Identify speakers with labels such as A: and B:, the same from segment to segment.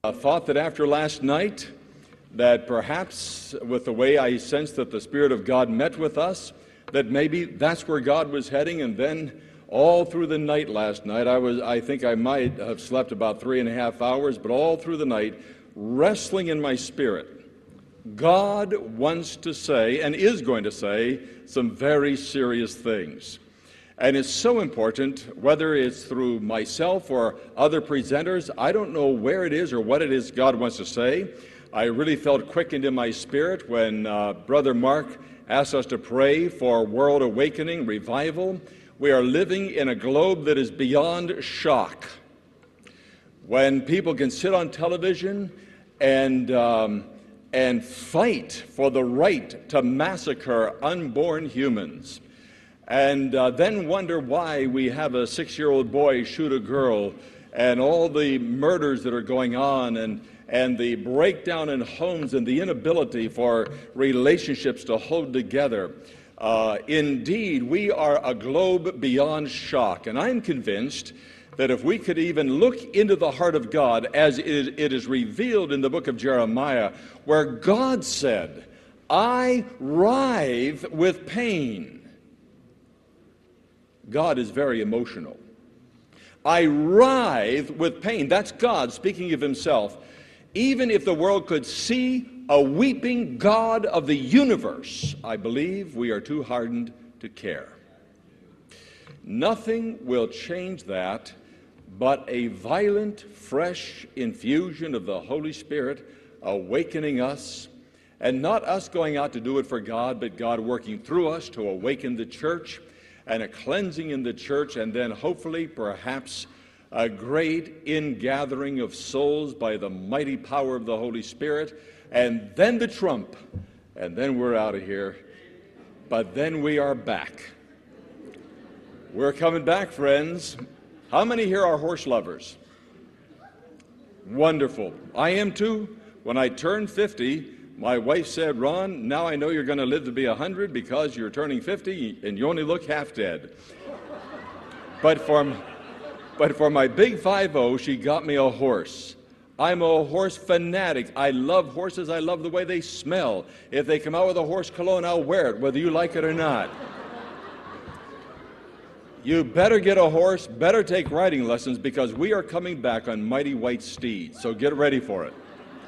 A: I thought that after last night, that perhaps with the way I sensed that the Spirit of God met with us, that maybe that's where God was heading. And then all through the night last night, I think I might have slept about 3.5 hours, but all through the night, wrestling in my spirit, God wants to say, and is going to say, some very serious things. And it's so important, whether it's through myself or other presenters. I don't know where it is or what it is God wants to say. I really felt quickened in my spirit when Brother Mark asked us to pray for world awakening, revival. We are living in a globe that is beyond shock. When people can sit on television and fight for the right to massacre unborn humans, and then wonder why we have a 6-year-old boy shoot a girl, and all the murders that are going on, and the breakdown in homes and the inability for relationships to hold together. Indeed, we are a globe beyond shock. And I'm convinced that if we could even look into the heart of God as it is revealed in the book of Jeremiah, where God said, "I writhe with pain." God is very emotional. I writhe with pain. That's God speaking of himself. Even if the world could see a weeping God of the universe, I believe we are too hardened to care. Nothing will change that but a violent, fresh infusion of the Holy Spirit awakening us, and not us going out to do it for God, but God working through us to awaken the church, and a cleansing in the church, and then hopefully, perhaps, a great ingathering of souls by the mighty power of the Holy Spirit, and then the trump, and then we're out of here. But then we are back. We're coming back, friends. How many here are horse lovers? Wonderful. I am too. When I turned 50, my wife said, "Ron, now I know you're going to live to be 100 because you're turning 50 and you only look half dead." But for my big 50, she got me a horse. I'm a horse fanatic. I love horses. I love the way they smell. If they come out with a horse cologne, I'll wear it, whether you like it or not. You better get a horse, better take riding lessons, because we are coming back on mighty white steeds. So get ready for it.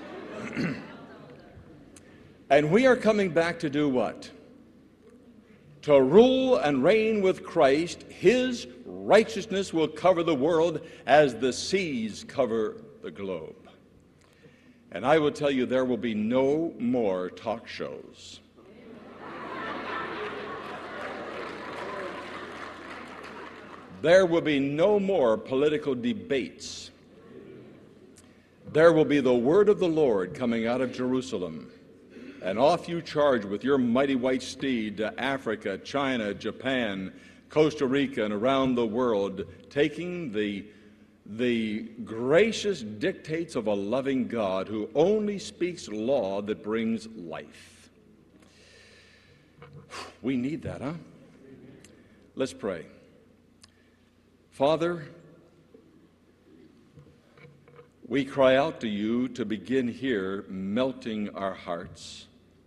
A: And we are coming back to do what? To rule and reign with Christ. His righteousness will cover the world as the seas cover the globe. And I will tell you, there will be no more talk shows. There will be no more political debates. There will be the word of the Lord coming out of Jerusalem. And off you charge with your mighty white steed to Africa, China, Japan, Costa Rica, and around the world, taking the gracious dictates of a loving God who only speaks law that brings life. We need that, huh? Let's pray. Father, we cry out to you to begin here melting our hearts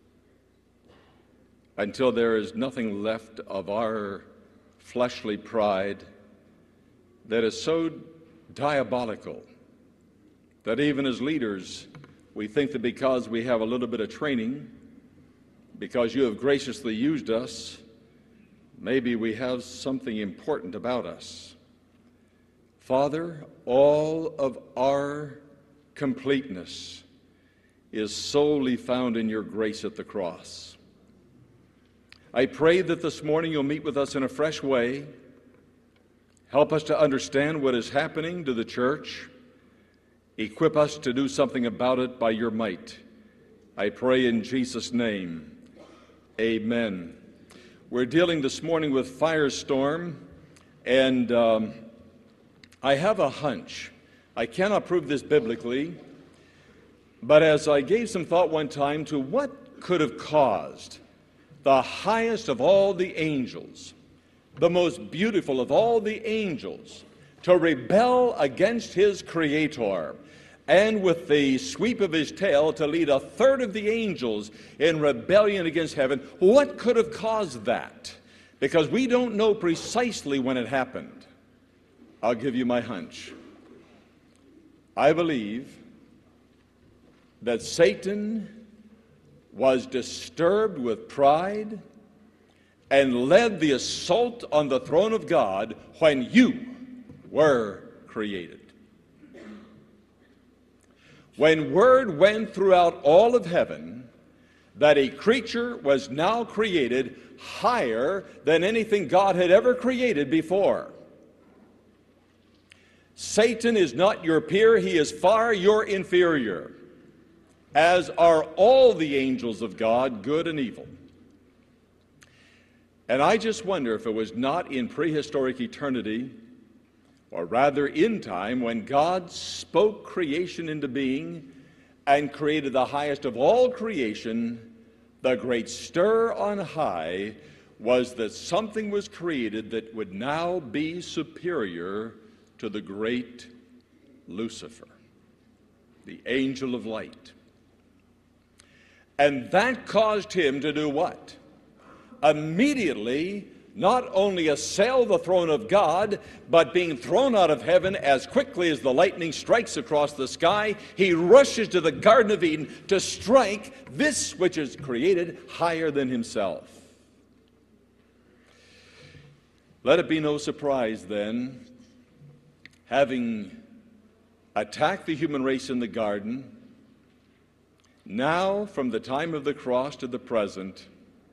A: until there is nothing left of our fleshly pride that is so diabolical that even as leaders we think that because we have a little bit of training, because you have graciously used us, maybe we have something important about us. Father, all of our completeness is solely found in your grace at the cross. I pray that this morning you'll meet with us in a fresh way. Help us to understand what is happening to the church. Equip us to do something about it by your might. I pray in Jesus' name. Amen. We're dealing this morning with firestorm, and I have a hunch. I cannot prove this biblically, but as I gave some thought one time to what could have caused the highest of all the angels, the most beautiful of all the angels, to rebel against his Creator and with the sweep of his tail to lead a third of the angels in rebellion against heaven. What could have caused that? Because we don't know precisely when it happened. I'll give you my hunch. I believe that Satan was disturbed with pride and led the assault on the throne of God when you were created. When word went throughout all of heaven that a creature was now created higher than anything God had ever created before. Satan is not your peer, he is far your inferior, as are all the angels of God, good and evil. And I just wonder if it was not in prehistoric eternity, or rather in time, when God spoke creation into being and created the highest of all creation, the great stir on high was that something was created that would now be superior to the great Lucifer, the angel of light. And that caused him to do what? Immediately, not only assail the throne of God, but being thrown out of heaven as quickly as the lightning strikes across the sky, he rushes to the Garden of Eden to strike this which is created higher than himself. Let it be no surprise then, having attacked the human race in the garden, now from the time of the cross to the present,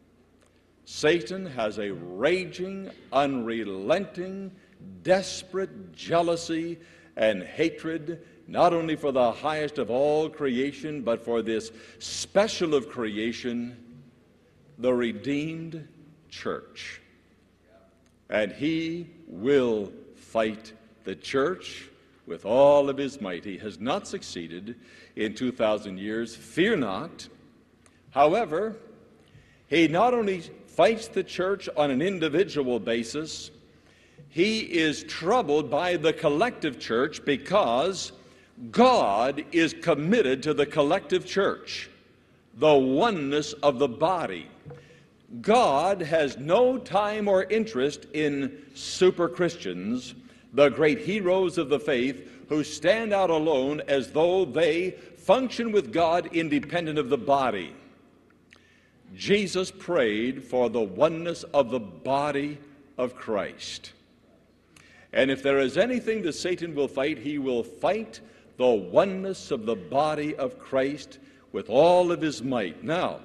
A: Satan has a raging, unrelenting, desperate jealousy and hatred, not only for the highest of all creation, but for this special of creation, the redeemed church. And he will fight the church with all of his might. He has not succeeded in 2,000 years. Fear not. However, he not only fights the church on an individual basis, he is troubled by the collective church because God is committed to the collective church, the oneness of the body. God has no time or interest in super Christians, the great heroes of the faith who stand out alone as though they function with God independent of the body. Jesus prayed for the oneness of the body of Christ. And if there is anything that Satan will fight, he will fight the oneness of the body of Christ with all of his might. Now,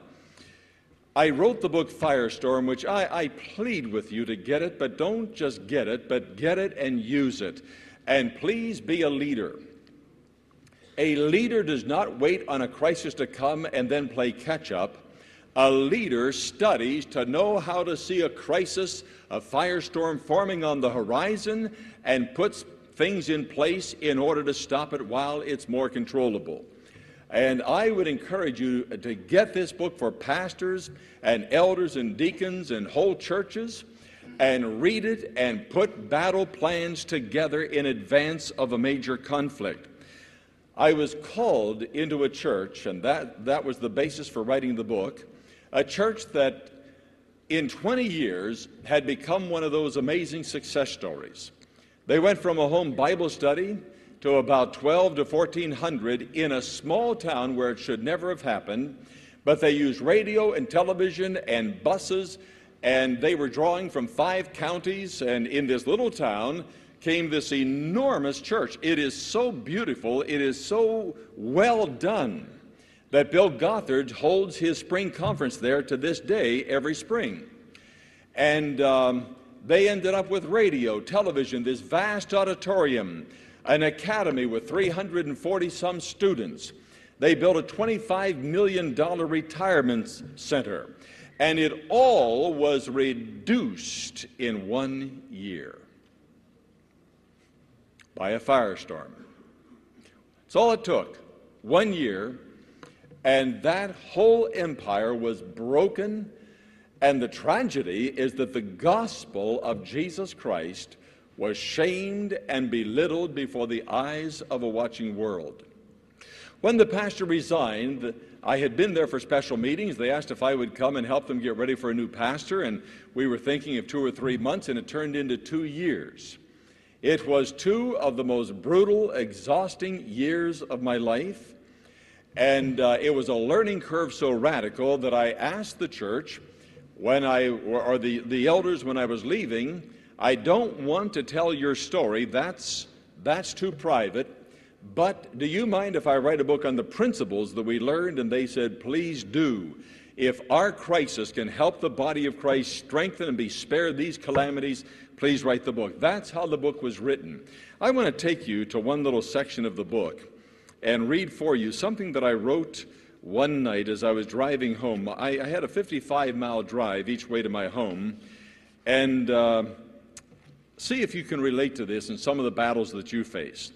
A: I wrote the book Firestorm, which I plead with you to get it, but don't just get it, but get it and use it. And please be a leader. A leader does not wait on a crisis to come and then play catch-up. A leader studies to know how to see a crisis, a firestorm forming on the horizon, and puts things in place in order to stop it while it's more controllable. And I would encourage you to get this book for pastors and elders and deacons and whole churches, and read it and put battle plans together in advance of a major conflict. I was called into a church, and that was the basis for writing the book, a church that in 20 years had become one of those amazing success stories. They went from a home Bible study to about 12 to 1,400 in a small town where it should never have happened, but they used radio and television and buses, and they were drawing from 5 counties, and in this little town came this enormous church. It is so beautiful, it is so well done, that Bill Gothard holds his spring conference there to this day every spring. And they ended up with radio, television, this vast auditorium, an academy with 340-some students. They built a $25 million retirement center, and it all was reduced in 1 year by a firestorm. That's all it took, 1 year, and that whole empire was broken. And the tragedy is that the gospel of Jesus Christ was shamed and belittled before the eyes of a watching world. When the pastor resigned, I had been there for special meetings. They asked if I would come and help them get ready for a new pastor, and we were thinking of 2 or 3 months, and it turned into 2 years. It was 2 of the most brutal, exhausting years of my life, and it was a learning curve so radical that I asked the church, the elders when I was leaving, I don't want to tell your story, that's too private, but do you mind if I write a book on the principles that we learned? And they said, please do. If our crisis can help the body of Christ strengthen and be spared these calamities, please write the book. That's how the book was written. I want to take you to one little section of the book and read for you something that I wrote one night as I was driving home. I had a 55-mile drive each way to my home, and see if you can relate to this in some of the battles that you faced.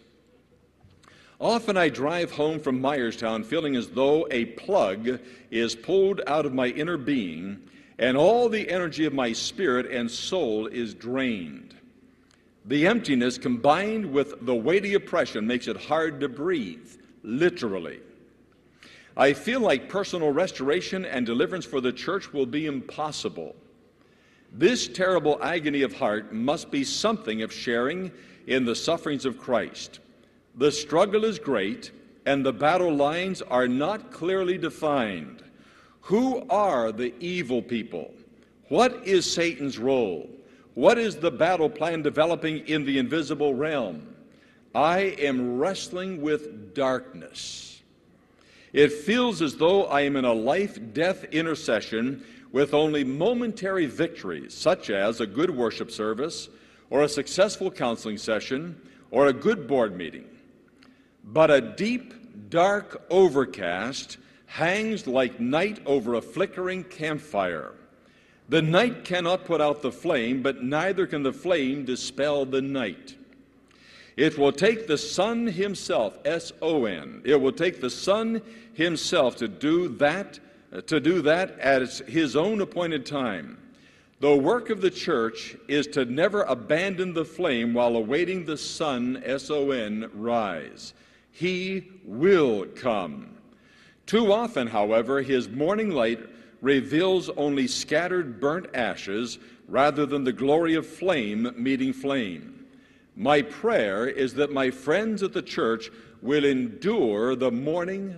A: Often I drive home from Myerstown feeling as though a plug is pulled out of my inner being and all the energy of my spirit and soul is drained. The emptiness combined with the weighty oppression makes it hard to breathe, literally. I feel like personal restoration and deliverance for the church will be impossible. This terrible agony of heart must be something of sharing in the sufferings of Christ. The struggle is great, and the battle lines are not clearly defined. Who are the evil people? What is Satan's role? What is the battle plan developing in the invisible realm? I am wrestling with darkness. It feels as though I am in a life-death intercession with only momentary victories, such as a good worship service, or a successful counseling session, or a good board meeting. But a deep, dark overcast hangs like night over a flickering campfire. The night cannot put out the flame, but neither can the flame dispel the night. It will take the sun himself, S-O-N. It will take the sun himself to do that at his own appointed time. The work of the church is to never abandon the flame while awaiting the sun, S-O-N, rise. He will come. Too often, however, his morning light reveals only scattered burnt ashes rather than the glory of flame meeting flame. My prayer is that my friends at the church will endure to the morning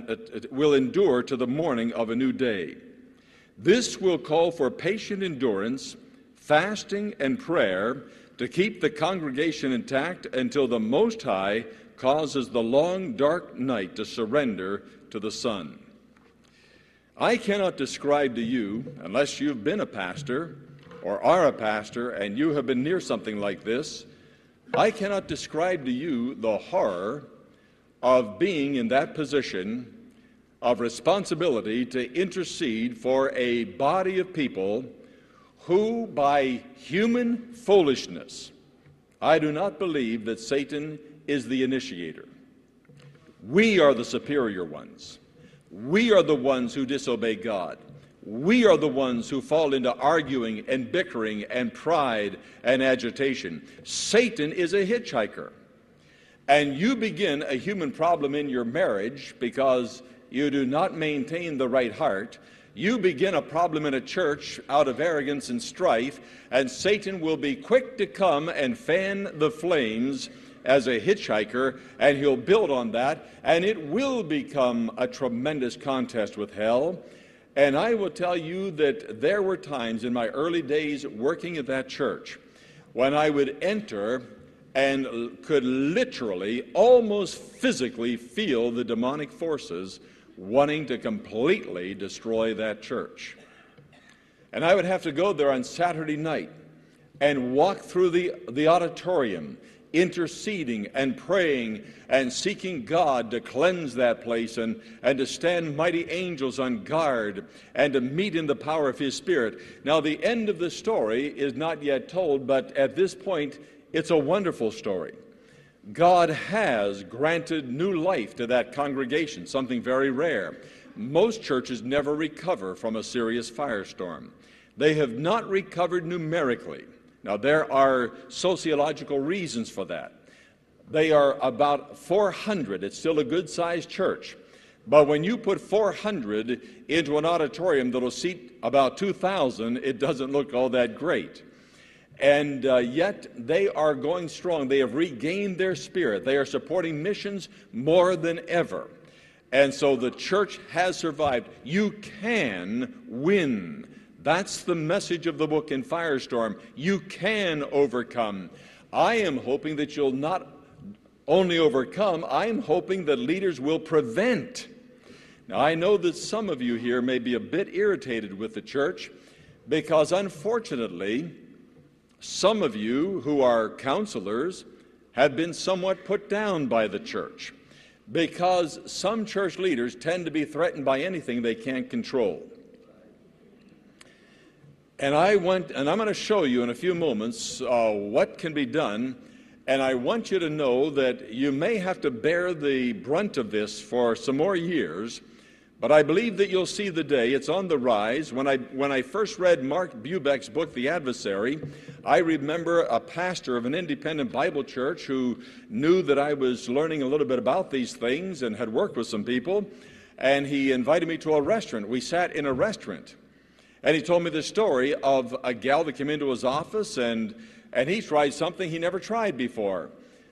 A: of a new day. This will call for patient endurance, fasting, and prayer to keep the congregation intact until the Most High causes the long, dark night to surrender to the sun. I cannot describe to you, unless you've been a pastor or are a pastor and you have been near something like this, I cannot describe to you the horror of being in that position of responsibility to intercede for a body of people who, by human foolishness, I do not believe that Satan is the initiator. We are the superior ones. We are the ones who disobey God. We are the ones who fall into arguing and bickering and pride and agitation. Satan is a hitchhiker. And you begin a human problem in your marriage because you do not maintain the right heart. You begin a problem in a church out of arrogance and strife, and Satan will be quick to come and fan the flames as a hitchhiker, and he'll build on that, and it will become a tremendous contest with hell. And I will tell you that there were times in my early days working at that church when I would enter and could literally, almost physically feel the demonic forces wanting to completely destroy that church. And I would have to go there on Saturday night and walk through the auditorium, interceding and praying and seeking God to cleanse that place and to stand mighty angels on guard and to meet in the power of His Spirit. Now, the end of the story is not yet told, but at this point, it's a wonderful story. God has granted new life to that congregation, something very rare. Most churches never recover from a serious firestorm. They have not recovered numerically. Now, there are sociological reasons for that. they are about 400. It's still a good-sized church. But when you put 400 into an auditorium that will seat about 2,000, it doesn't look all that great. And yet they are going strong. They have regained their spirit. They are supporting missions more than ever. And so the church has survived. You can win. That's the message of the book in Firestorm. You can overcome. I am hoping that you'll not only overcome, I am hoping that leaders will prevent. Now, I know that some of you here may be a bit irritated with the church because, unfortunately, some of you who are counselors have been somewhat put down by the church because some church leaders tend to be threatened by anything they can't control. And I'm going to show you in a few moments what can be done. And I want you to know that you may have to bear the brunt of this for some more years, but I believe that you'll see the day. It's on the rise. When I first read Mark Bubeck's book, The Adversary, I remember a pastor of an independent Bible church who knew that I was learning a little bit about these things and had worked with some people, and he invited me to a restaurant. We sat in a restaurant, and he told me the story of a gal that came into his office, and he tried something he never tried before.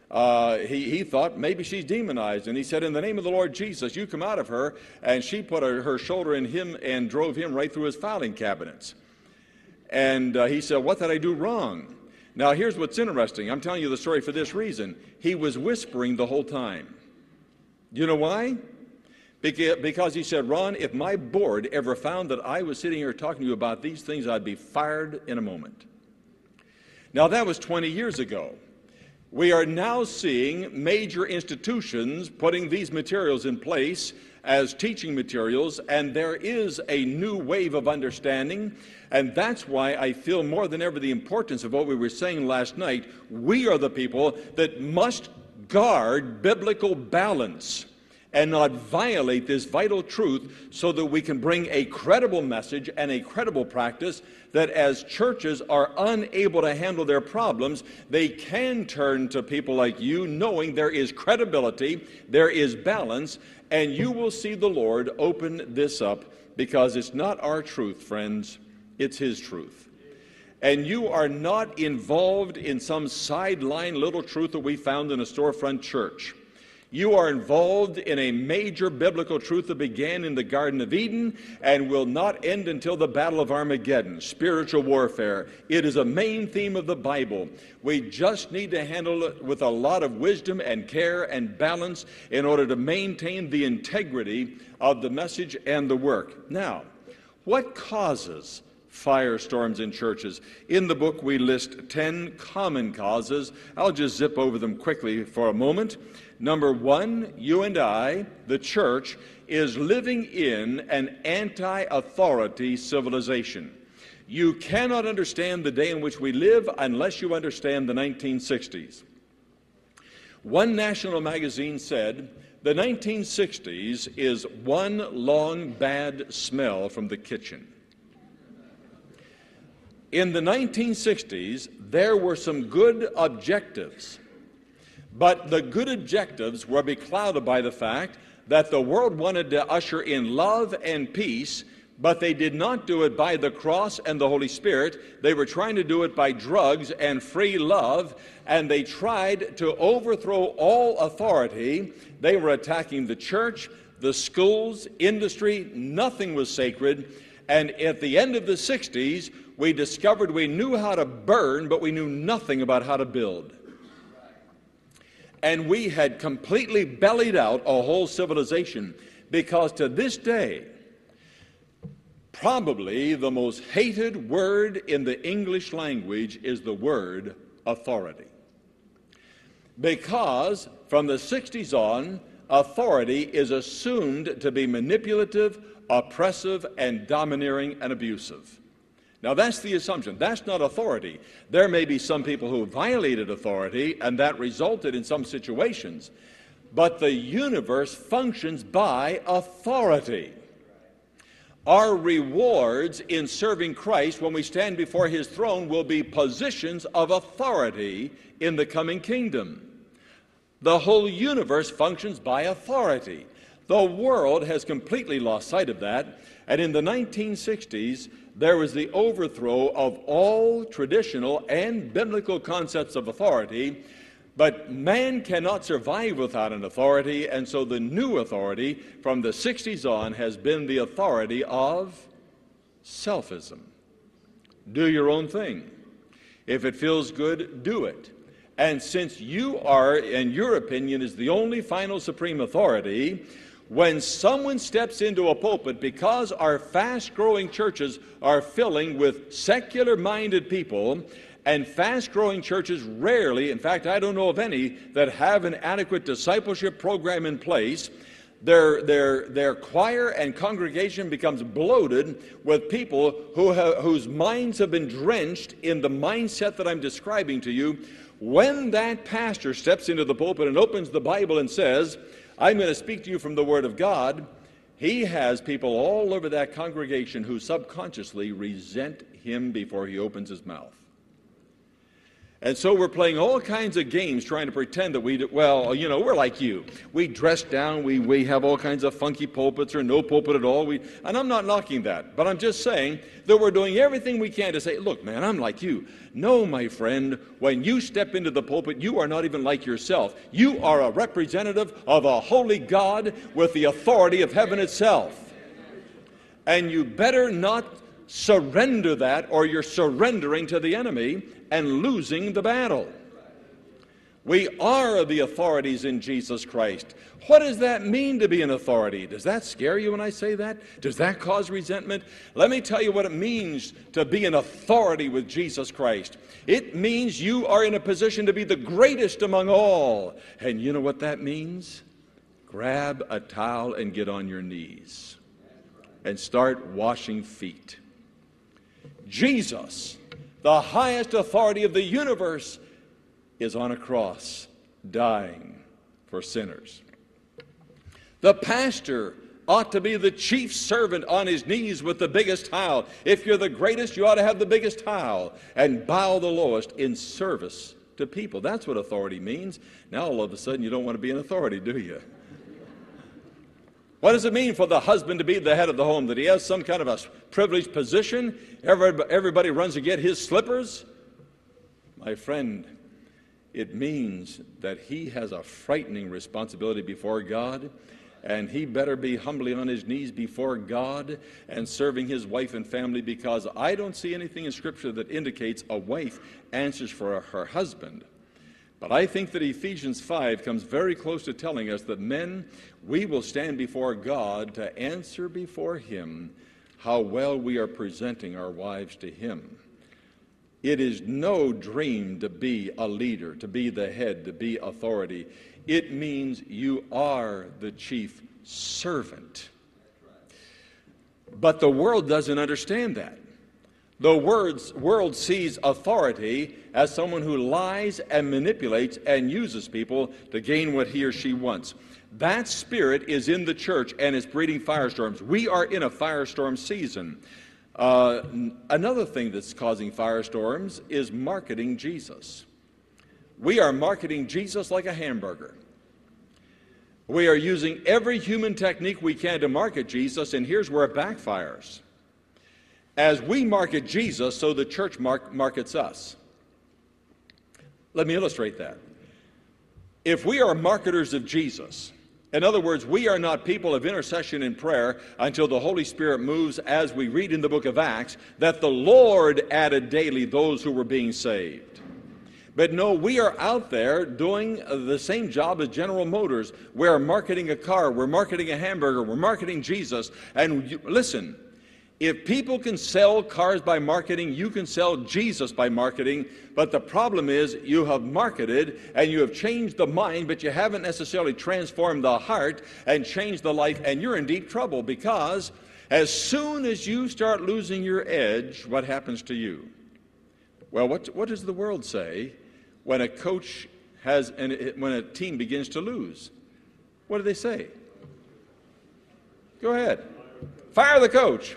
A: He thought maybe she's demonized, and he said, in the name of the Lord Jesus, you come out of her, and she put her shoulder in him and drove him right through his filing cabinets. And he said, what did I do wrong? Now, here's what's interesting. I'm telling you the story for this reason. He was whispering the whole time. You know why? Because he said, Ron, if my board ever found that I was sitting here talking to you about these things, I'd be fired in a moment. Now, that was 20 years ago. We are now seeing major institutions putting these materials in place as teaching materials, and there is a new wave of understanding, and that's why I feel more than ever the importance of what we were saying last night. We are the people that must guard biblical balance and not violate this vital truth so that we can bring a credible message and a credible practice that as churches are unable to handle their problems, they can turn to people like you knowing there is credibility, there is balance, and you will see the Lord open this up because it's not our truth, friends, it's His truth. And you are not involved in some sideline little truth that we found in a storefront church. You are involved in a major biblical truth that began in the Garden of Eden and will not end until the Battle of Armageddon, spiritual warfare. It is a main theme of the Bible. We just need to handle it with a lot of wisdom and care and balance in order to maintain the integrity of the message and the work. Now, what causes firestorms in churches? In the book, we list 10 common causes. I'll just zip over them quickly for a moment. Number one, you and I, the church, is living in an anti-authority civilization. You cannot understand the day in which we live unless you understand the 1960s. One national magazine said, the 1960s is one long bad smell from the kitchen. In the 1960s, there were some good objectives, but the good objectives were beclouded by the fact that the world wanted to usher in love and peace, but they did not do it by the cross and the Holy Spirit. They were trying to do it by drugs and free love, and they tried to overthrow all authority. They were attacking the church, the schools, industry. Nothing was sacred. And at the end of the 60s, we discovered we knew how to burn, but we knew nothing about how to build. And we had completely bellied out a whole civilization, because to this day, probably the most hated word in the English language is the word authority. Because from the 60s on, authority is assumed to be manipulative, oppressive, and domineering and abusive. Now, that's the assumption. That's not authority. There may be some people who violated authority, and that resulted in some situations. But the universe functions by authority. Our rewards in serving Christ when we stand before His throne will be positions of authority in the coming kingdom. The whole universe functions by authority. The world has completely lost sight of that, and in the 1960s, there was the overthrow of all traditional and biblical concepts of authority, but man cannot survive without an authority, and so the new authority from the 60s on has been the authority of selfism. Do your own thing. If it feels good, do it. And since you are, and your opinion is the only final supreme authority, when someone steps into a pulpit, because our fast-growing churches are filling with secular-minded people, and fast-growing churches rarely, in fact, I don't know of any, that have an adequate discipleship program in place, their choir and congregation becomes bloated with people whose minds have been drenched in the mindset that I'm describing to you. When that pastor steps into the pulpit and opens the Bible and says, I'm going to speak to you from the Word of God, he has people all over that congregation who subconsciously resent him before he opens his mouth. And so we're playing all kinds of games trying to pretend that we're like you. We dress down, we have all kinds of funky pulpits or no pulpit at all. And I'm not knocking that, but I'm just saying that we're doing everything we can to say, look, man, I'm like you. No, my friend, when you step into the pulpit, you are not even like yourself. You are a representative of a holy God with the authority of heaven itself. And you better not surrender that, or you're surrendering to the enemy and losing the battle. We are the authorities in Jesus Christ. What does that mean to be an authority? Does that scare you when I say that? Does that cause resentment? Let me tell you what it means to be an authority with Jesus Christ. It means you are in a position to be the greatest among all. And you know what that means? Grab a towel and get on your knees and start washing feet. Jesus, the highest authority of the universe, is on a cross, dying for sinners. The pastor ought to be the chief servant on his knees with the biggest towel. If you're the greatest, you ought to have the biggest towel and bow the lowest in service to people. That's what authority means. Now all of a sudden you don't want to be an authority, do you? What does it mean for the husband to be the head of the home? That he has some kind of a privileged position? Everybody runs to get his slippers? My friend, it means that he has a frightening responsibility before God, and he better be humbly on his knees before God and serving his wife and family, because I don't see anything in Scripture that indicates a wife answers for her husband. But I think that Ephesians 5 comes very close to telling us that men, we will stand before God to answer before Him how well we are presenting our wives to Him. It is no dream to be a leader, to be the head, to be authority. It means you are the chief servant. But the world doesn't understand that. The world sees authority as someone who lies and manipulates and uses people to gain what he or she wants. That spirit is in the church and is breeding firestorms. We are in a firestorm season. Another thing that's causing firestorms is marketing Jesus. We are marketing Jesus like a hamburger. We are using every human technique we can to market Jesus, and here's where it backfires. As we market Jesus, so the church markets us. Let me illustrate that. If we are marketers of Jesus, in other words, we are not people of intercession and prayer until the Holy Spirit moves, as we read in the book of Acts, that the Lord added daily those who were being saved. But no, we are out there doing the same job as General Motors. We are marketing a car, we're marketing a hamburger, we're marketing Jesus. And listen, if people can sell cars by marketing, you can sell Jesus by marketing. But the problem is you have marketed and you have changed the mind, but you haven't necessarily transformed the heart and changed the life, and you're in deep trouble, because as soon as you start losing your edge, what happens to you? Well, what does the world say when a coach when a team begins to lose? What do they say? Go ahead. Fire the coach.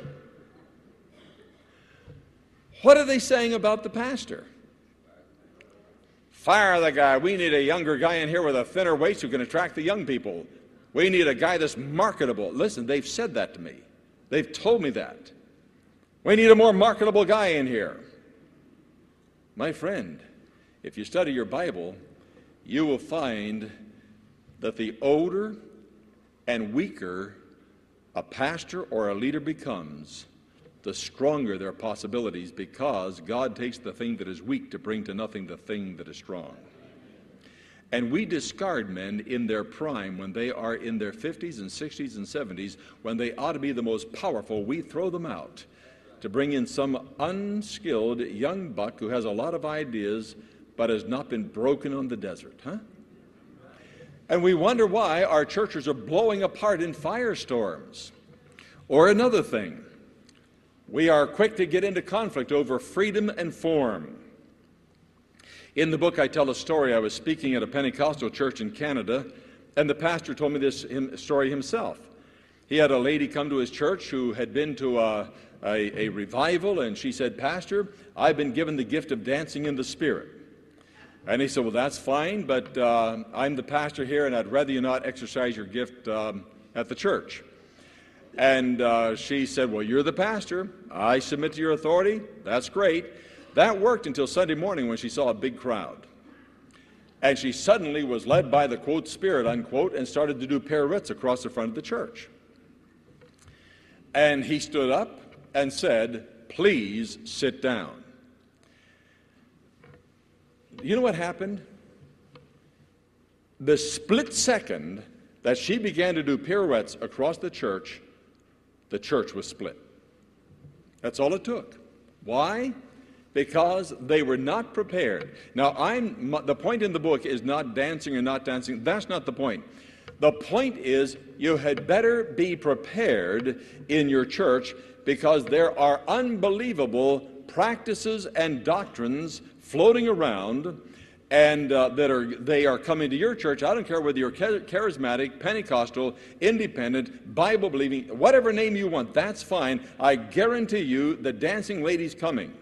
A: What are they saying about the pastor? Fire the guy. We need a younger guy in here with a thinner waist who can attract the young people. We need a guy that's marketable. Listen, they've said that to me. They've told me that. We need a more marketable guy in here. My friend, if you study your Bible, you will find that the older and weaker a pastor or a leader becomes, the stronger their possibilities, because God takes the thing that is weak to bring to nothing the thing that is strong. And we discard men in their prime when they are in their 50s and 60s and 70s, when they ought to be the most powerful. We throw them out to bring in some unskilled young buck who has a lot of ideas but has not been broken on the desert, huh? And we wonder why our churches are blowing apart in firestorms. Or another thing, we are quick to get into conflict over freedom and form. In the book, I tell a story. I was speaking at a Pentecostal church in Canada, and the pastor told me this story himself. He had a lady come to his church who had been to a revival, and she said, "Pastor, I've been given the gift of dancing in the Spirit." And he said, "Well, that's fine, but I'm the pastor here, and I'd rather you not exercise your gift at the church." And she said, "Well, you're the pastor. I submit to your authority. That's great." That worked until Sunday morning when she saw a big crowd. And she suddenly was led by the, quote, Spirit, unquote, and started to do pirouettes across the front of the church. And he stood up and said, "Please sit down." You know what happened? The split second that she began to do pirouettes across the church was split. That's all it took. Why? Because they were not prepared. Now, the point in the book is not dancing or not dancing. That's not the point. The point is you had better be prepared in your church, because there are unbelievable practices and doctrines floating around, and they are coming to your church. I don't care whether you're charismatic, Pentecostal, independent, Bible-believing, whatever name you want, that's fine. I guarantee you the dancing lady's coming.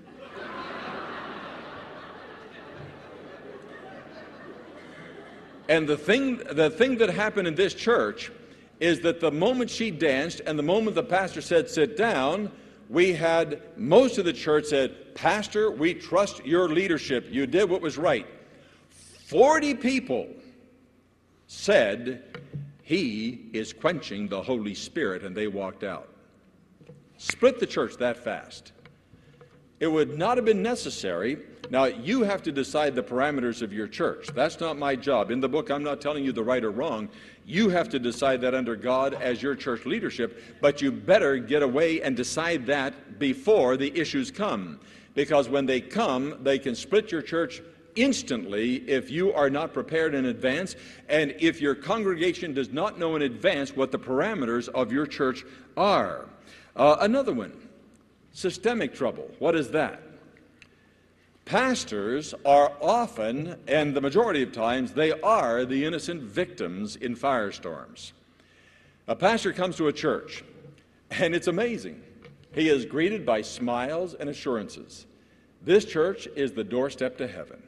A: And the thing that happened in this church is that the moment she danced and the moment the pastor said, "Sit down," we had most of the church said, "Pastor, we trust your leadership. You did what was right." 40 people said, "He is quenching the Holy Spirit," and they walked out. Split the church that fast. It would not have been necessary. Now, you have to decide the parameters of your church. That's not my job. In the book, I'm not telling you the right or wrong. You have to decide that under God as your church leadership, but you better get away and decide that before the issues come. Because when they come, they can split your church instantly if you are not prepared in advance, and if your congregation does not know in advance what the parameters of your church are. Another one. Systemic trouble. What is that? Pastors are often, and the majority of times, they are the innocent victims in firestorms. A pastor comes to a church, and it's amazing. He is greeted by smiles and assurances. This church is the doorstep to heaven.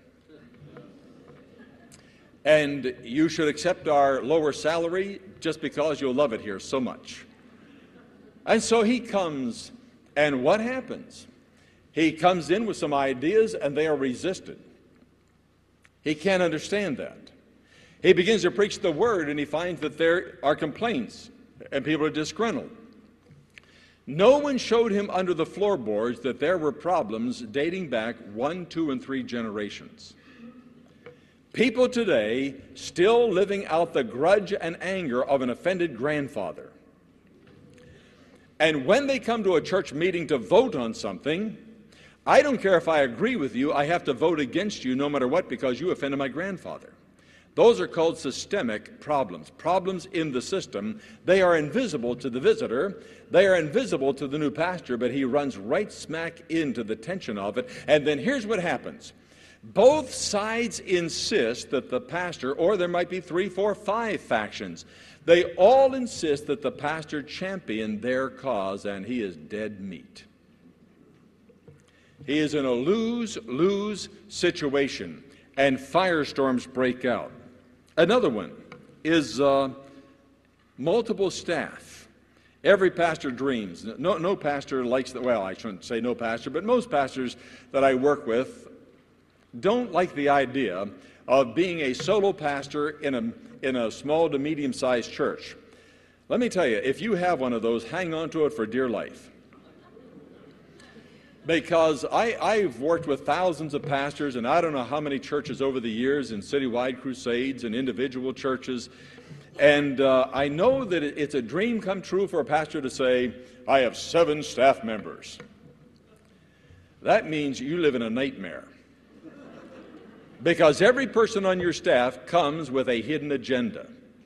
A: And you should accept our lower salary just because you'll love it here so much. And so he comes. And what happens? He comes in with some ideas and they are resisted. He can't understand that. He begins to preach the word and he finds that there are complaints and people are disgruntled. No one showed him under the floorboards that there were problems dating back 1, 2, and 3 generations. People today still living out the grudge and anger of an offended grandfather. And when they come to a church meeting to vote on something, I don't care if I agree with you, I have to vote against you no matter what because you offended my grandfather. Those are called systemic problems, problems in the system. They are invisible to the visitor. They are invisible to the new pastor, but he runs right smack into the tension of it. And then here's what happens. Both sides insist that the pastor, or there might be 3, 4, 5 factions, they all insist that the pastor champion their cause, and he is dead meat. He is in a lose-lose situation. and firestorms break out. Another one is multiple staff. Every pastor dreams. No pastor likes that. Well, I shouldn't say no pastor, but most pastors that I work with don't like the idea of being a solo pastor in a small to medium-sized church. Let me tell you, if you have one of those, hang on to it for dear life. Because I've worked with thousands of pastors, and I don't know how many churches over the years in citywide crusades and individual churches, and I know that it's a dream come true for a pastor to say, I have 7 staff members. That means you live in a nightmare. Because every person on your staff comes with a hidden agenda.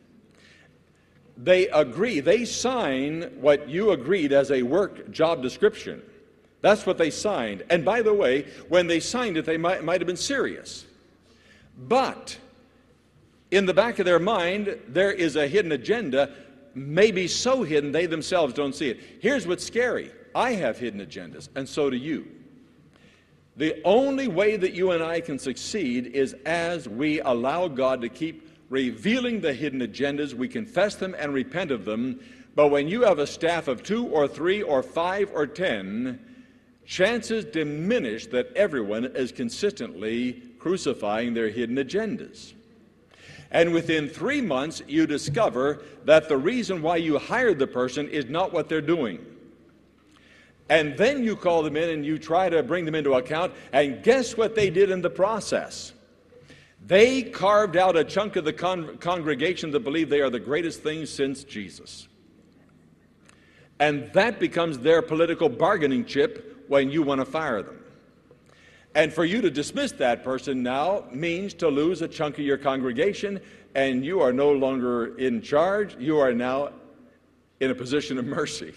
A: They agree, they sign what you agreed as a work job description. That's what they signed. And by the way, when they signed it, they might have been serious. But in the back of their mind, there is a hidden agenda, maybe so hidden they themselves don't see it. Here's what's scary. I have hidden agendas, and so do you. The only way that you and I can succeed is as we allow God to keep revealing the hidden agendas. We confess them and repent of them. But when you have a staff of 2 or 3 or 5 or 10, chances diminish that everyone is consistently crucifying their hidden agendas. And within 3 months, you discover that the reason why you hired the person is not what they're doing. And then you call them in and you try to bring them into account, and guess what they did in the process? They carved out a chunk of the congregation that believe they are the greatest thing since Jesus. And that becomes their political bargaining chip when you want to fire them. And for you to dismiss that person now means to lose a chunk of your congregation, and you are no longer in charge. You are now in a position of mercy.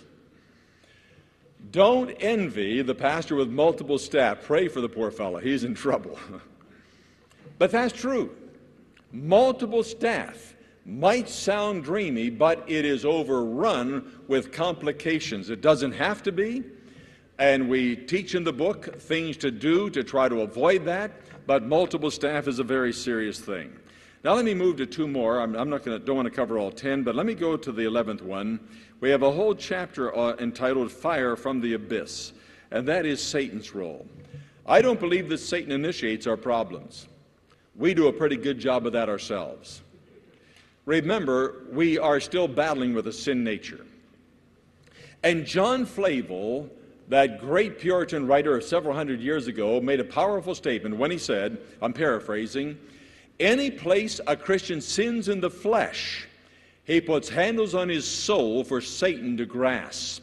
A: Don't envy the pastor with multiple staff. Pray for the poor fellow. He's in trouble. But that's true. Multiple staff might sound dreamy, but it is overrun with complications. It doesn't have to be. And we teach in the book things to do to try to avoid that, but multiple staff is a very serious thing. Now let me move to 2 more. Don't want to cover all 10, but let me go to the 11th one. We have a whole chapter entitled Fire from the Abyss, and that is Satan's role. I don't believe that Satan initiates our problems. We do a pretty good job of that ourselves. Remember, we are still battling with a sin nature. And John Flavel, that great Puritan writer of several hundred years ago, made a powerful statement when he said, I'm paraphrasing, any place a Christian sins in the flesh, he puts handles on his soul for Satan to grasp.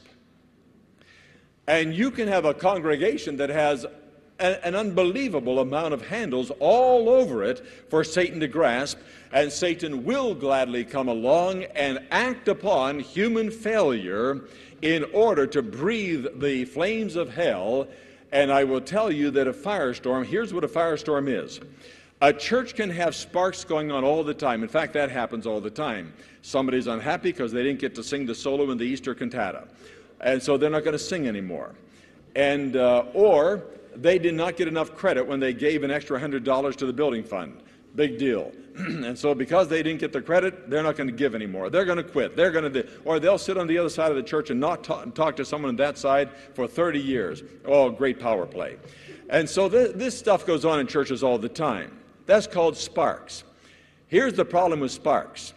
A: And you can have a congregation that has an unbelievable amount of handles all over it for Satan to grasp, and Satan will gladly come along and act upon human failure in order to breathe the flames of hell. And I will tell you that a firestorm, here's what a firestorm is. A church can have sparks going on all the time. In fact, that happens all the time. Somebody's unhappy because they didn't get to sing the solo in the Easter cantata, and so they're not going to sing anymore. And or they did not get enough credit when they gave an extra $100 to the building fund. Big deal. And so because they didn't get the credit, they're not going to give anymore. They're going to quit. Or they'll sit on the other side of the church and not talk to someone on that side for 30 years. Oh, great power play. And so this stuff goes on in churches all the time. That's called sparks. Here's the problem with sparks.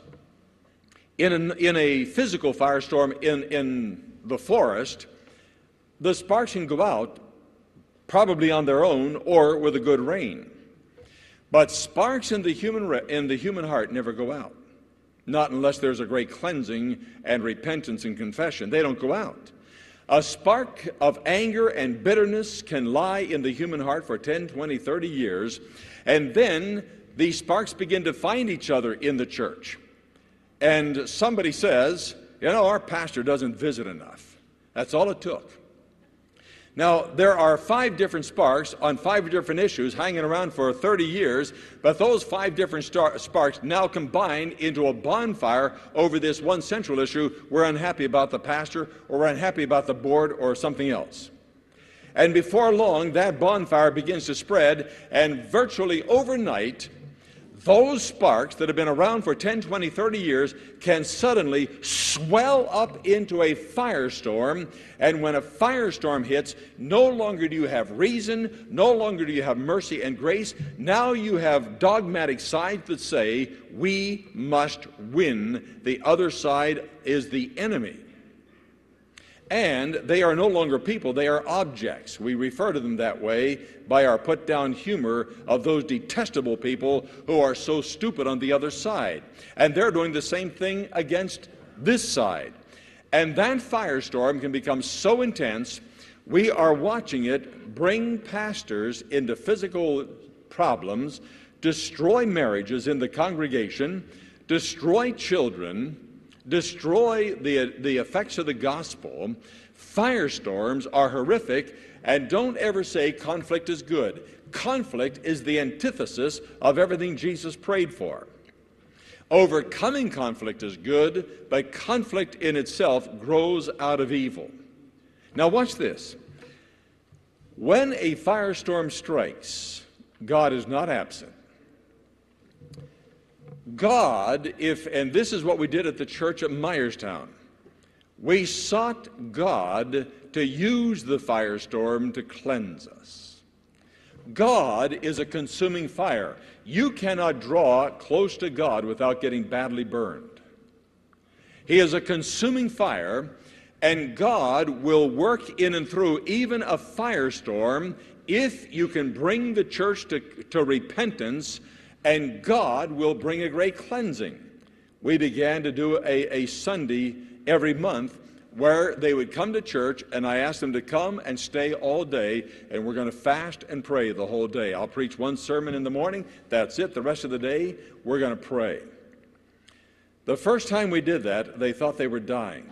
A: In a physical firestorm in the forest, the sparks can go out probably on their own or with a good rain. But sparks in the human heart never go out. Not unless there's a great cleansing and repentance and confession. They don't go out. A spark of anger and bitterness can lie in the human heart for 10, 20, 30 years, and then these sparks begin to find each other in the church. And somebody says, our pastor doesn't visit enough. That's all it took. Now, there are 5 different sparks on 5 different issues hanging around for 30 years, but those 5 different sparks now combine into a bonfire over this one central issue. We're unhappy about the pastor, or we're unhappy about the board, or something else. And before long, that bonfire begins to spread, and virtually overnight, those sparks that have been around for 10, 20, 30 years can suddenly swell up into a firestorm. And when a firestorm hits, no longer do you have reason, no longer do you have mercy and grace. Now you have dogmatic sides that say, we must win. The other side is the enemy. And they are no longer people, they are objects. We refer to them that way by our put-down humor of those detestable people who are so stupid on the other side. And they're doing the same thing against this side. And that firestorm can become so intense, we are watching it bring pastors into physical problems, destroy marriages in the congregation, destroy children, destroy the effects of the gospel. Firestorms are horrific, and don't ever say conflict is good. Conflict is the antithesis of everything Jesus prayed for. Overcoming conflict is good, but conflict in itself grows out of evil. Now watch this. When a firestorm strikes, God is not absent. God, and this is what we did at the church at Myerstown, we sought God to use the firestorm to cleanse us. God is a consuming fire. You cannot draw close to God without getting badly burned. He is a consuming fire, and God will work in and through even a firestorm if you can bring the church to repentance, and God will bring a great cleansing. We began to do a Sunday every month where they would come to church, and I asked them to come and stay all day, and we're going to fast and pray the whole day. I'll preach one sermon in the morning. That's it. The rest of the day, we're going to pray. The first time we did that, they thought they were dying.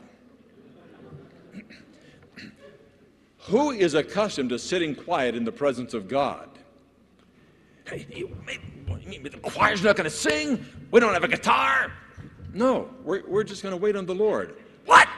A: Who is accustomed to sitting quiet in the presence of God? Hey, you mean the choir's not going to sing? We don't have a guitar? No, we're just going to wait on the Lord. What?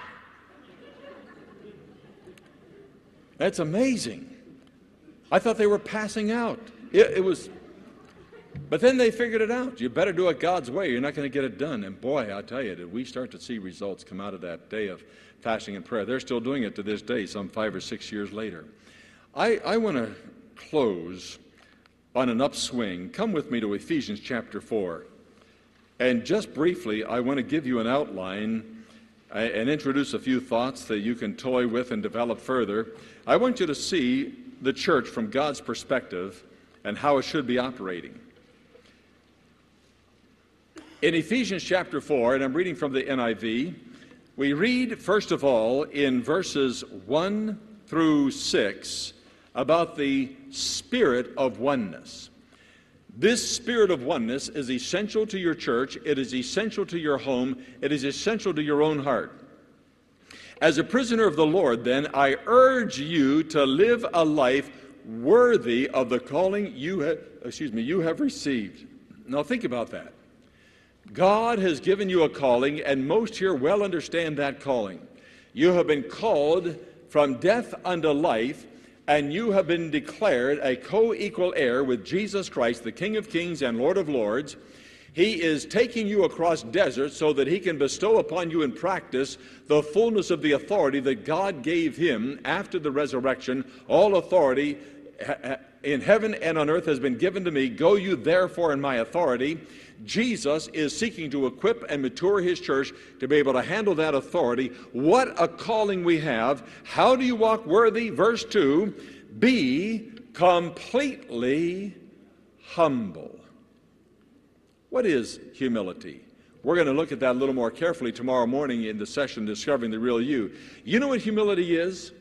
A: That's amazing. I thought they were passing out. It was, but then they figured it out. You better do it God's way. You're not going to get it done. And boy, I'll tell you, did we start to see results come out of that day of fasting and prayer. They're still doing it to this day, some 5 or 6 years later. I want to close on an upswing. Come with me to Ephesians chapter 4. And just briefly, I want to give you an outline and introduce a few thoughts that you can toy with and develop further. I want you to see the church from God's perspective and how it should be operating. In Ephesians chapter 4, and I'm reading from the NIV, we read, first of all, in verses 1 through 6, about the spirit of oneness. This spirit of oneness is essential to your church. It is essential to your home. It is essential to your own heart. As a prisoner of the Lord, then, I urge you to live a life worthy of the calling you have received. Now think about that. God has given you a calling, and most here well understand that calling. You have been called from death unto life, and you have been declared a co-equal heir with Jesus Christ, the King of Kings and Lord of Lords. He is taking you across deserts so that he can bestow upon you in practice the fullness of the authority that God gave him after the resurrection. All authority in heaven and on earth has been given to me. Go you therefore in my authority. Jesus is seeking to equip and mature his church to be able to handle that authority. What a calling we have. How do you walk worthy? Verse 2, be completely humble. What is humility? We're going to look at that a little more carefully tomorrow morning in the session, Discovering the Real You. You know what humility is?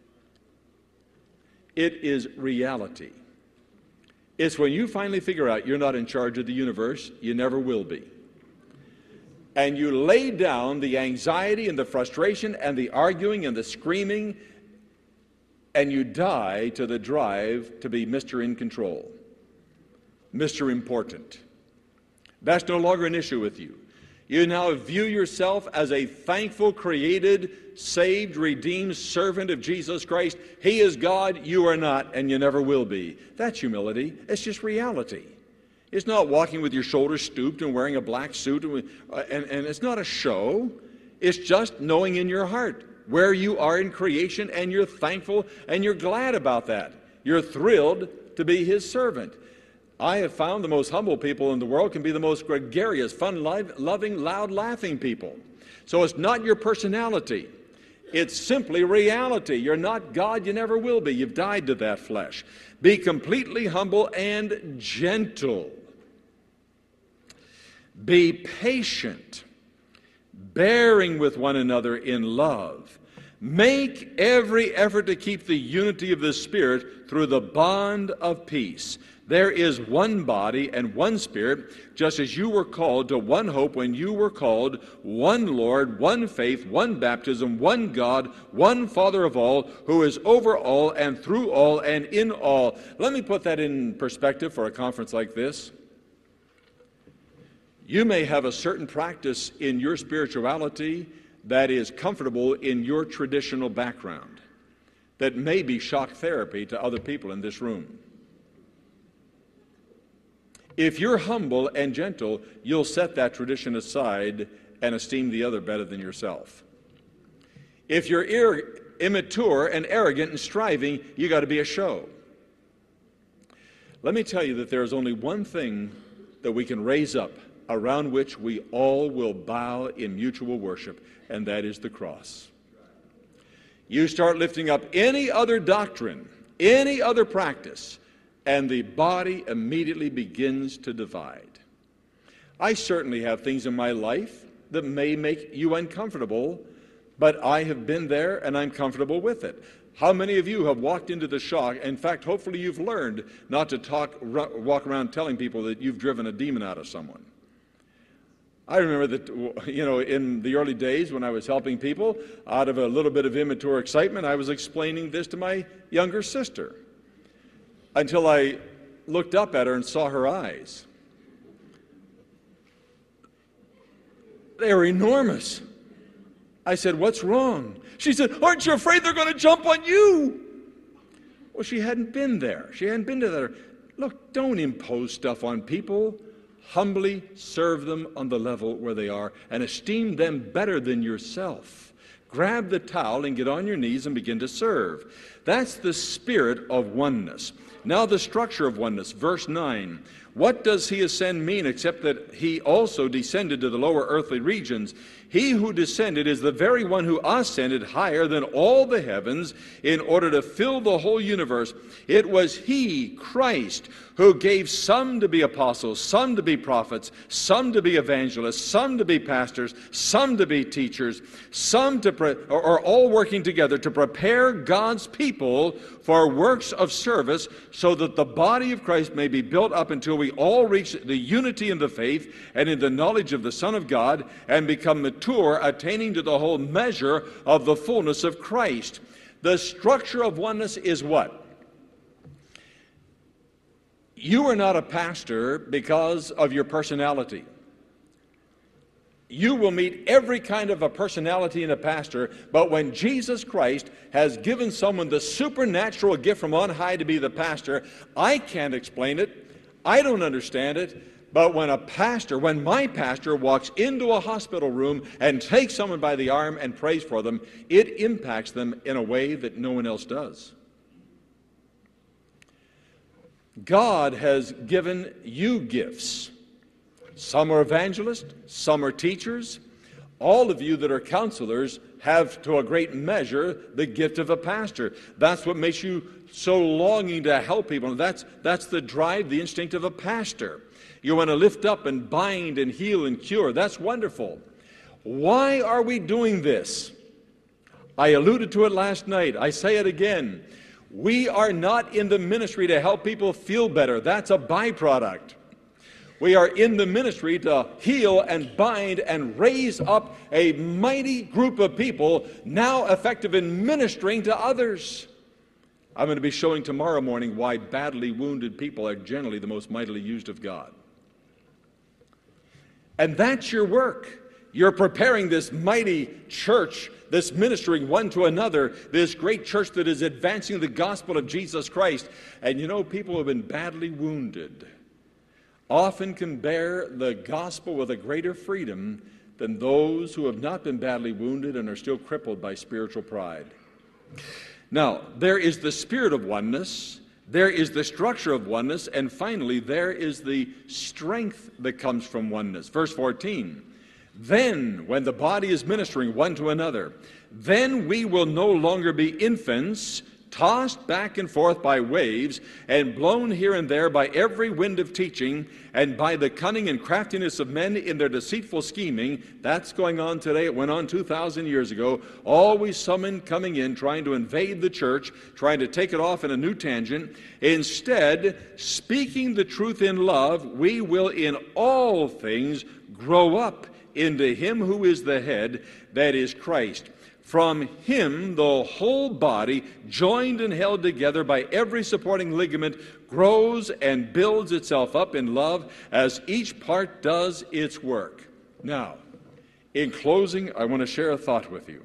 A: It is reality. It's when you finally figure out you're not in charge of the universe, you never will be. And you lay down the anxiety and the frustration and the arguing and the screaming, and you die to the drive to be Mr. In Control, Mr. Important. That's no longer an issue with you. You now view yourself as a thankful, created, saved, redeemed servant of Jesus Christ. He is God, you are not, and you never will be. That's humility. It's just reality. It's not walking with your shoulders stooped and wearing a black suit, and it's not a show. It's just knowing in your heart where you are in creation, and you're thankful and you're glad about that. You're thrilled to be His servant. I have found the most humble people in the world can be the most gregarious, fun-loving, loud-laughing people. So it's not your personality. It's simply reality. You're not God, you never will be. You've died to that flesh. Be completely humble and gentle. Be patient, bearing with one another in love. Make every effort to keep the unity of the Spirit through the bond of peace. There is one body and one Spirit, just as you were called to one hope when you were called, one Lord, one faith, one baptism, one God, one Father of all, who is over all and through all and in all. Let me put that in perspective for a conference like this. You may have a certain practice in your spirituality that is comfortable in your traditional background, that may be shock therapy to other people in this room. If you're humble and gentle, you'll set that tradition aside and esteem the other better than yourself. If you're immature and arrogant and striving, you got to be a show. Let me tell you that there is only one thing that we can raise up around which we all will bow in mutual worship, and that is the cross. You start lifting up any other doctrine, any other practice, and the body immediately begins to divide. I certainly have things in my life that may make you uncomfortable, but I have been there and I'm comfortable with it. How many of you have walked into the shock? In fact, hopefully you've learned not to walk around telling people that you've driven a demon out of someone. I remember that, in the early days when I was helping people, out of a little bit of immature excitement, I was explaining this to my younger sister, until I looked up at her and saw her eyes. They were enormous. I said, "What's wrong?" She said, "Aren't you afraid they're going to jump on you?" Well, she hadn't been there. She hadn't been to that. Look, don't impose stuff on people. Humbly serve them on the level where they are and esteem them better than yourself. Grab the towel and get on your knees and begin to serve. That's the spirit of oneness. Now the structure of oneness, verse 9. What does He ascend mean except that He also descended to the lower earthly regions? He who descended is the very one who ascended higher than all the heavens in order to fill the whole universe. It was He, Christ, who gave some to be apostles, some to be prophets, some to be evangelists, some to be pastors, some to be teachers, some are all working together to prepare God's people for works of service so that the body of Christ may be built up until we all reach the unity in the faith and in the knowledge of the Son of God and become mature, attaining to the whole measure of the fullness of Christ. The structure of oneness is what? You are not a pastor because of your personality. You will meet every kind of a personality in a pastor, but when Jesus Christ has given someone the supernatural gift from on high to be the pastor, I can't explain it. I don't understand it. But when my pastor walks into a hospital room and takes someone by the arm and prays for them, it impacts them in a way that no one else does. God has given you gifts. Some are evangelists, some are teachers. All of you that are counselors have, to a great measure, the gift of a pastor. That's what makes you so longing to help people. That's the drive, the instinct of a pastor. You want to lift up and bind and heal and cure. That's wonderful. Why are we doing this? I alluded to it last night. I say it again. We are not in the ministry to help people feel better. That's a byproduct. We are in the ministry to heal and bind and raise up a mighty group of people now effective in ministering to others. I'm going to be showing tomorrow morning why badly wounded people are generally the most mightily used of God. And that's your work. You're preparing this mighty church, this ministering one to another, this great church that is advancing the gospel of Jesus Christ. And you know, people who have been badly wounded often can bear the gospel with a greater freedom than those who have not been badly wounded and are still crippled by spiritual pride. Now, there is the spirit of oneness, there is the structure of oneness, and finally, there is the strength that comes from oneness. Verse 14, then, when the body is ministering one to another, then we will no longer be infants, tossed back and forth by waves, and blown here and there by every wind of teaching, and by the cunning and craftiness of men in their deceitful scheming. That's going on today. It went on 2,000 years ago. Always someone coming in, trying to invade the church, trying to take it off in a new tangent. Instead, speaking the truth in love, we will in all things grow up into Him who is the head, that is Christ. From Him, the whole body, joined and held together by every supporting ligament, grows and builds itself up in love as each part does its work. Now, in closing, I want to share a thought with you.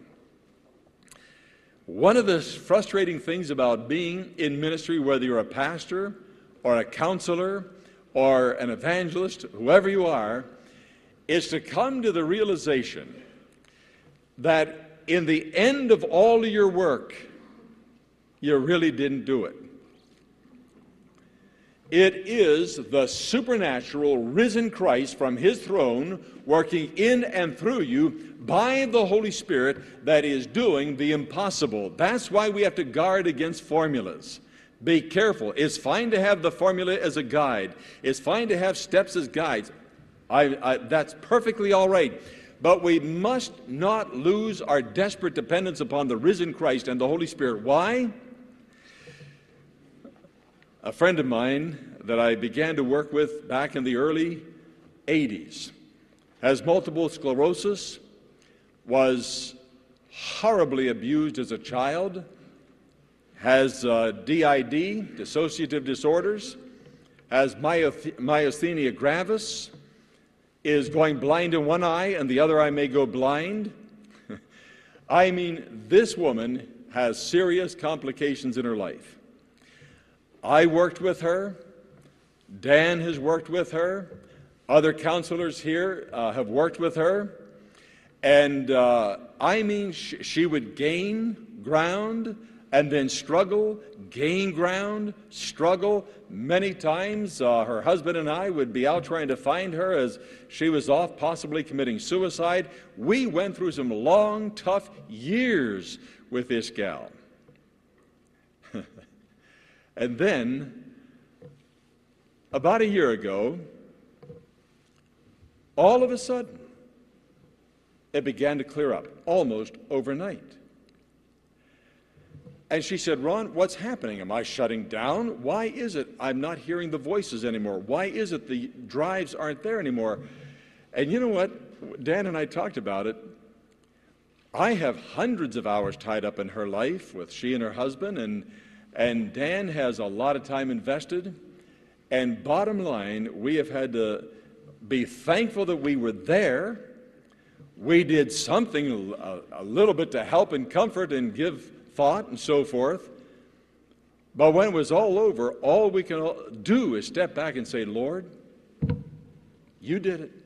A: One of the frustrating things about being in ministry, whether you're a pastor or a counselor or an evangelist, whoever you are, is to come to the realization that in the end of all of your work, you really didn't do it. It is the supernatural risen Christ from His throne working in and through you by the Holy Spirit that is doing the impossible. That's why we have to guard against formulas. Be careful. It's fine to have the formula as a guide. It's fine to have steps as guides. That's perfectly all right. But we must not lose our desperate dependence upon the risen Christ and the Holy Spirit. Why? A friend of mine that I began to work with back in the early 80s has multiple sclerosis, was horribly abused as a child, has DID, dissociative disorders, has myasthenia gravis, is going blind in one eye and the other eye may go blind. I mean, this woman has serious complications in her life. I worked with her. Dan has worked with her. Other counselors here have worked with her. And I mean, she would gain ground and then struggle, gain ground, struggle. Many times her husband and I would be out trying to find her as she was off possibly committing suicide. We went through some long, tough years with this gal. And then, about a year ago, all of a sudden, it began to clear up, almost overnight. And she said, Ron, what's happening? Am I shutting down? Why is it I'm not hearing the voices anymore? Why is it the drives aren't there anymore? And you know what? Dan and I talked about it. I have hundreds of hours tied up in her life with she and her husband, and Dan has a lot of time invested. And bottom line, we have had to be thankful that we were there. We did something, a little bit to help and comfort and give thought and so forth. But when it was all over, all we can do is step back and say, Lord, you did it.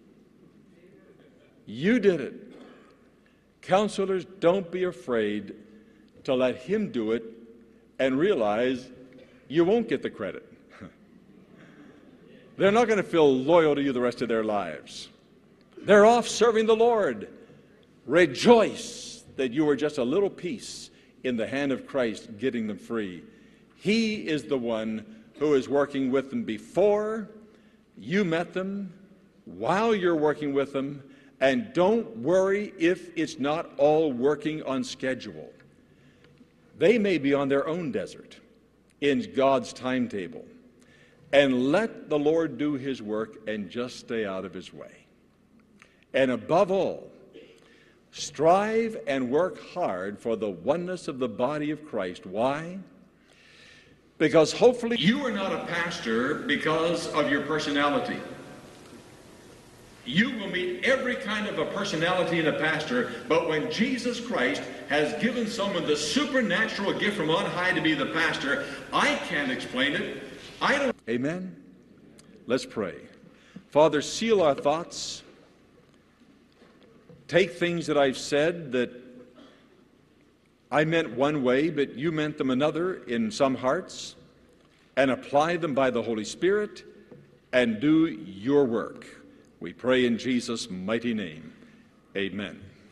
A: You did it. Counselors, don't be afraid to let Him do it and realize you won't get the credit. They're not going to feel loyal to you the rest of their lives. They're off serving the Lord. Rejoice that you were just a little piece in the hand of Christ getting them free. He is the one who is working with them before you met them, while you're working with them, and don't worry if it's not all working on schedule. They may be on their own desert in God's timetable. And let the Lord do His work and just stay out of His way. And above all, strive and work hard for the oneness of the body of Christ. Why? Because hopefully you are not a pastor because of your personality. You will meet every kind of a personality in a pastor, but when Jesus Christ has given someone the supernatural gift from on high to be the pastor, I can't explain it. I don't. Amen. Let's pray. Father, seal our thoughts. Take things that I've said that I meant one way, but you meant them another in some hearts, and apply them by the Holy Spirit and do your work. We pray in Jesus' mighty name. Amen.